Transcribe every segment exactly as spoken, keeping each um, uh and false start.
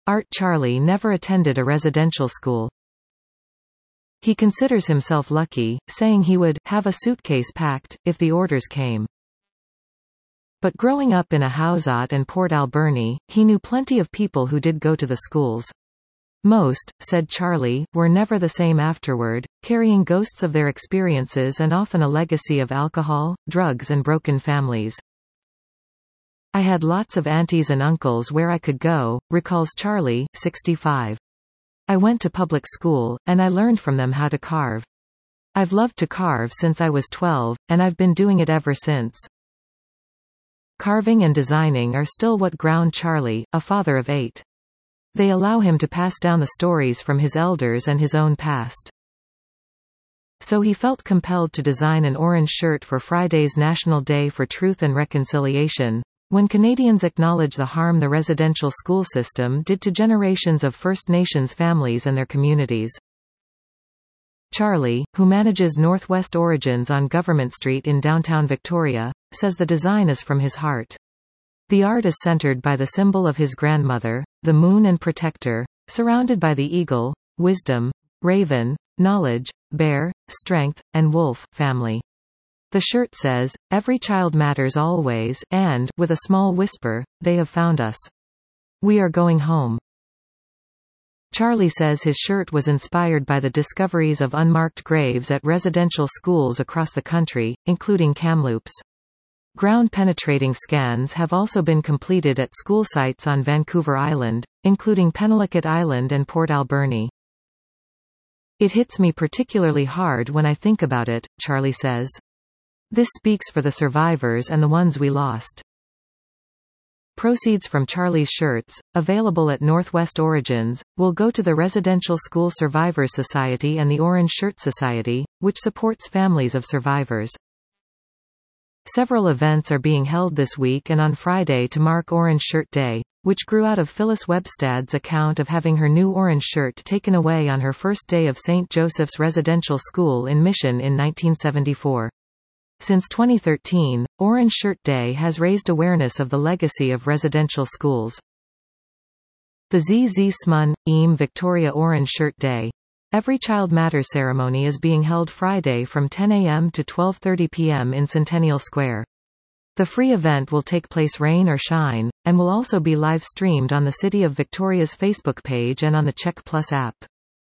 Art Charlie never attended a residential school. He considers himself lucky, saying he would have a suitcase packed if the orders came. But growing up in a Houseot and Port Alberni, he knew plenty of people who did go to the schools. Most, said Charlie, were never the same afterward, carrying ghosts of their experiences and often a legacy of alcohol, drugs and broken families. I had lots of aunties and uncles where I could go, recalls Charlie, sixty-five. I went to public school, and I learned from them how to carve. I've loved to carve since I was twelve, and I've been doing it ever since. Carving and designing are still what ground Charlie, a father of eight. They allow him to pass down the stories from his elders and his own past. So he felt compelled to design an orange shirt for Friday's National Day for Truth and Reconciliation, when Canadians acknowledge the harm the residential school system did to generations of First Nations families and their communities. Charlie, who manages Northwest Origins on Government Street in downtown Victoria, says the design is from his heart. The art is centered by the symbol of his grandmother, the moon and protector, surrounded by the eagle, wisdom, raven, knowledge, bear, strength, and wolf family. The shirt says, "Every child matters always," and, with a small whisper, "They have found us. We are going home." Charlie says his shirt was inspired by the discoveries of unmarked graves at residential schools across the country, including Kamloops. Ground-penetrating scans have also been completed at school sites on Vancouver Island, including Penelakut Island and Port Alberni. "It hits me particularly hard when I think about it," Charlie says. "This speaks for the survivors and the ones we lost." Proceeds from Charlie's shirts, available at Northwest Origins, will go to the Residential School Survivors Society and the Orange Shirt Society, which supports families of survivors. Several events are being held this week and on Friday to mark Orange Shirt Day, which grew out of Phyllis Webstad's account of having her new orange shirt taken away on her first day of Saint Joseph's Residential School in Mission in nineteen seventy-four. Since twenty thirteen, Orange Shirt Day has raised awareness of the legacy of residential schools. The Z Z Smun, Eam Victoria Orange Shirt Day. Every Child Matters ceremony is being held Friday from ten a m to twelve thirty p m in Centennial Square. The free event will take place rain or shine, and will also be live-streamed on the City of Victoria's Facebook page and on the Check Plus app.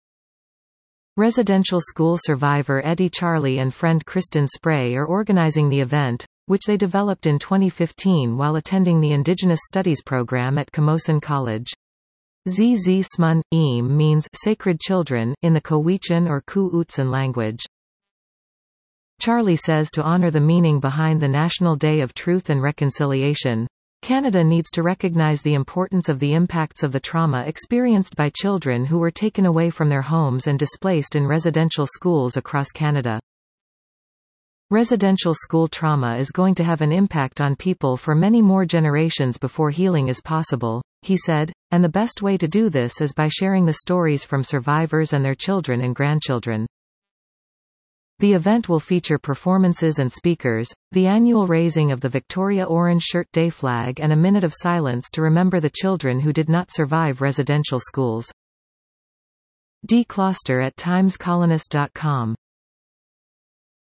Residential school survivor Eddie Charlie and friend Kristen Spray are organizing the event, which they developed in twenty fifteen while attending the Indigenous Studies program at Camosun College. Z Z Smun, Eam means sacred children in the Cowichan or Ku-Utsun language. Charlie says to honor the meaning behind the National Day of Truth and Reconciliation, Canada needs to recognize the importance of the impacts of the trauma experienced by children who were taken away from their homes and displaced in residential schools across Canada. Residential school trauma is going to have an impact on people for many more generations before healing is possible, he said, and the best way to do this is by sharing the stories from survivors and their children and grandchildren. The event will feature performances and speakers, the annual raising of the Victoria Orange Shirt Day flag and a minute of silence to remember the children who did not survive residential schools. D. Closter at times colonist dot com